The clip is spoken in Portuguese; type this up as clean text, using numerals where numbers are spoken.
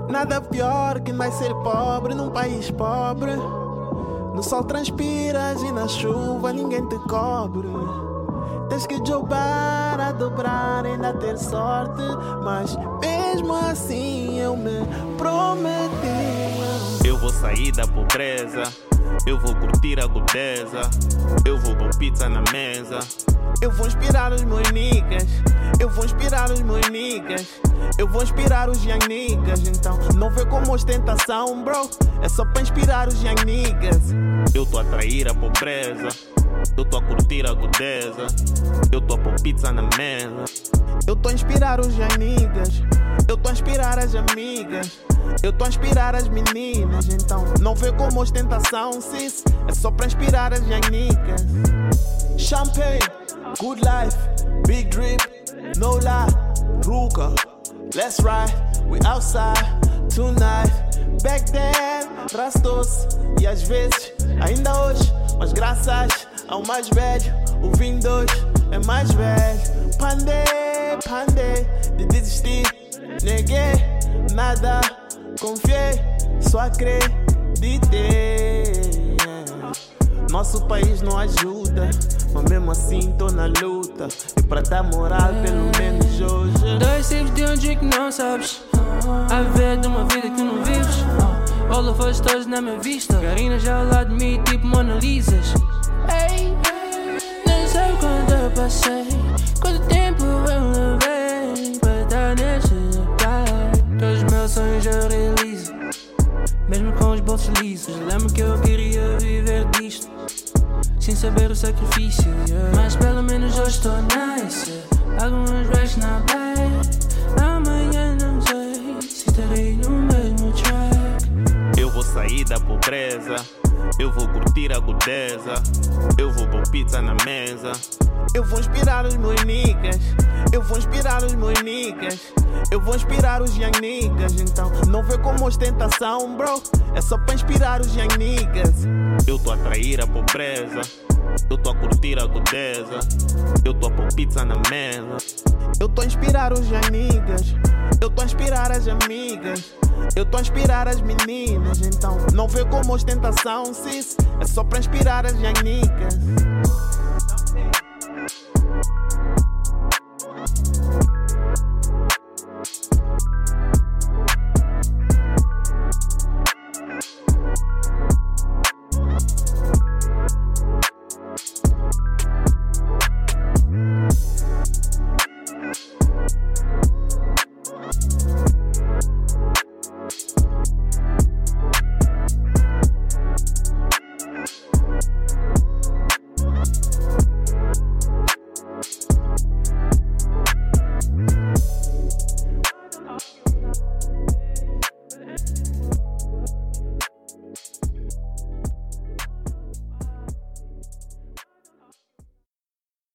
Nada pior que nascer pobre num país pobre. No sol transpiras e na chuva ninguém te cobre. Tens que jogar a dobrar, ainda ter sorte. Mas mesmo assim eu me prometi. Eu vou sair da pobreza, eu vou curtir a agudeza, eu vou pôr pizza na mesa. Eu vou inspirar os meus niggas, eu vou inspirar os meus niggas, eu vou inspirar os young niggas. Então não vê como ostentação, bro, é só pra inspirar os young niggas. Eu tô a atrair a pobreza, eu tô a curtir a agudeza, eu tô a pôr pizza na mesa. Eu tô a inspirar os young niggas, eu tô a inspirar as amigas, eu tô a inspirar as meninas. Então não vê como ostentação, sis, é só pra inspirar as young niggas. Champagne, good life, big drip, no lie, Ruka, let's ride, we outside tonight. Back then, rastou-se, e às vezes, ainda hoje, mas graças ao mais velho, o vinho de hoje é mais velho. Pandei, de desistir, neguei nada, confiei, só acreditei. Nosso país não ajuda, mas mesmo assim tô na luta. E pra dar moral, pelo menos hoje. 2 sips de um drink não sabes, a viver de uma vida que não vives. Holofotes todos na minha vista, Karina já ao lado de mim tipo Mona Lisas. Ei, nem sei quanto eu passei, quanto tempo eu levei para estar neste lugar. Todos os meus sonhos eu realizo, mesmo com os bolsos lisos. Lembro que eu queria viver disto, sem saber o sacrifício, yeah. Mas pelo menos hoje estou nice, yeah. Algumas racks na bag, amanhã não sei se estarei no mesmo track. Eu vou sair da pobreza, eu vou curtir a agudeza, eu vou pôr pizza na mesa. Eu vou inspirar os meus niggas, eu vou inspirar os meus niggas, eu vou inspirar os young niggas. Então não vê como ostentação, bro, é só pra inspirar os young niggas. Eu tô a atrair a pobreza, eu tô a curtir a agudeza, eu tô a pôr pizza na mesa. Eu tô a inspirar os young niggas, eu tô a inspirar as amigas, eu tô a inspirar as meninas. Então não vê como ostentação, sis, é só pra inspirar as young niggas.